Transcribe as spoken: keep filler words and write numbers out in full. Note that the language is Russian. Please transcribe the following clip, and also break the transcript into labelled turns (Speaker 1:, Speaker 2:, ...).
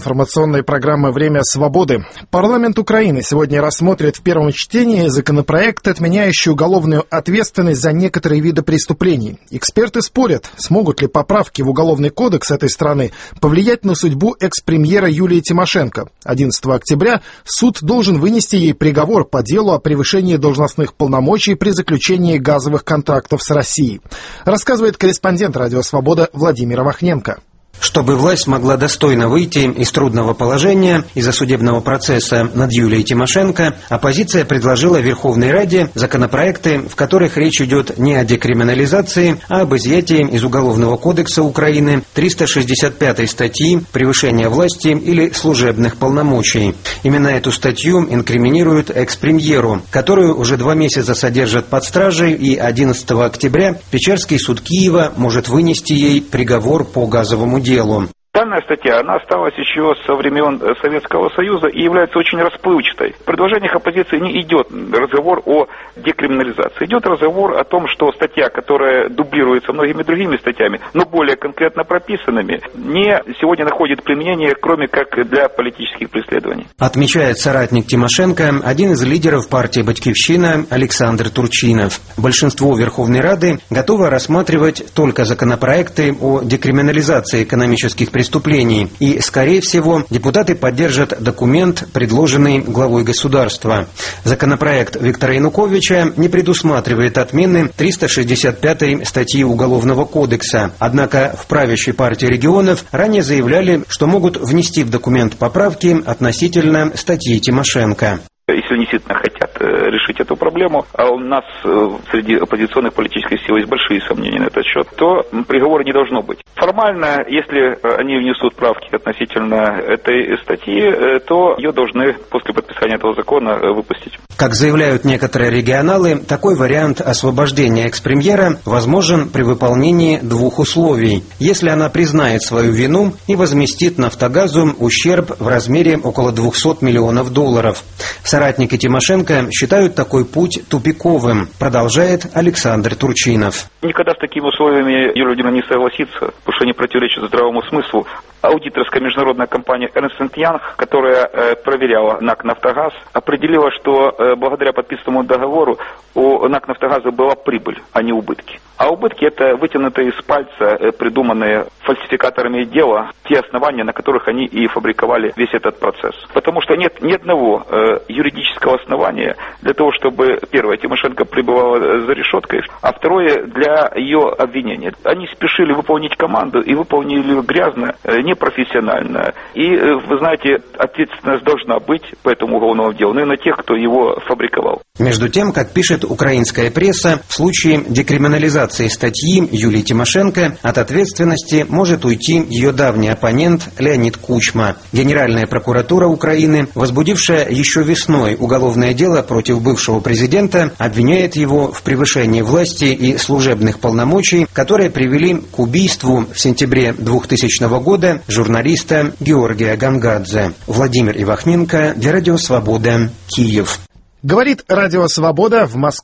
Speaker 1: Информационная программа «Время свободы». Парламент Украины сегодня рассмотрит в первом чтении законопроект, отменяющий уголовную ответственность за некоторые виды преступлений. Эксперты спорят, смогут ли поправки в Уголовный кодекс этой страны повлиять на судьбу экс-премьера Юлии Тимошенко. одиннадцатого октября суд должен вынести ей приговор по делу о превышении должностных полномочий при заключении газовых контрактов с Россией. Рассказывает корреспондент «Радио Свобода» Владимир Авахненко.
Speaker 2: Чтобы власть могла достойно выйти из трудного положения из-за судебного процесса над Юлией Тимошенко, оппозиция предложила Верховной Раде законопроекты, в которых речь идет не о декриминализации, а об изъятии из Уголовного кодекса Украины триста шестьдесят пятой статьи «Превышение власти или служебных полномочий». Именно эту статью инкриминируют экс-премьеру, которую уже два месяца содержат под стражей, и одиннадцатого октября Печерский суд Киева может вынести ей приговор по газовому делу. делу.
Speaker 3: Данная статья, она осталась еще со времен Советского Союза и является очень расплывчатой. В предложениях оппозиции не идет разговор о декриминализации. Идет разговор о том, что статья, которая дублируется многими другими статьями, но более конкретно прописанными, не сегодня находит применение, кроме как для политических преследований.
Speaker 2: Отмечает соратник Тимошенко, один из лидеров партии «Батькивщина» Александр Турчинов. Большинство Верховной Рады готово рассматривать только законопроекты о декриминализации экономических преступлений. преступлений. И, скорее всего, депутаты поддержат документ, предложенный главой государства. Законопроект Виктора Януковича не предусматривает отмены триста шестьдесят пятой статьи Уголовного кодекса. Однако в правящей партии регионов ранее заявляли, что могут внести в документ поправки относительно статьи Тимошенко.
Speaker 3: Если они действительно хотят решить эту проблему, а у нас среди оппозиционных политических сил есть большие сомнения на этот счет, то приговора не должно быть. Формально, если они внесут правки относительно этой статьи, то ее должны после подписания этого закона выпустить.
Speaker 2: Как заявляют некоторые регионалы, такой вариант освобождения экс-премьера возможен при выполнении двух условий. Если она признает свою вину и возместит «Нафтогазу» ущерб в размере около двухсот миллионов долларов. Соратники Тимошенко считают такой путь тупиковым, продолжает Александр Турчинов.
Speaker 3: Никогда с такими условиями Юлия Владимировна не согласится, потому что они противоречат здравому смыслу. Аудиторская международная компания Эрнст энд Янг, которая э, проверяла НАК «Нафтогаз», определила, что э, благодаря подписанному договору у НАК «Нафтогаза» была прибыль, а не убытки. А убытки – это вытянутые из пальца, э, придуманные фальсификаторами дела, те основания, на которых они и фабриковали весь этот процесс. Потому что нет ни одного э, юридического основания для того, чтобы, первое, Тимошенко пребывала за решеткой, а второе, для ее обвинения. Они спешили выполнить команду и выполнили грязно, э, непрофессионально. И, э, вы знаете, ответственность должна быть по этому уголовному делу, но и на тех, кто его фабриковал.
Speaker 2: Между тем, как пишет украинская пресса, в случае декриминализации статьи Юлии Тимошенко от ответственности может уйти ее давний оппонент Леонид Кучма. Генеральная прокуратура Украины, возбудившая еще весной уголовное дело против бывшего президента, обвиняет его в превышении власти и служебных полномочий, которые привели к убийству в сентябре двухтысячного года журналиста Георгия Гангадзе. Владимир Ивахненко для Радио Свобода, Киев.
Speaker 1: Говорит Радио Свобода в Москве.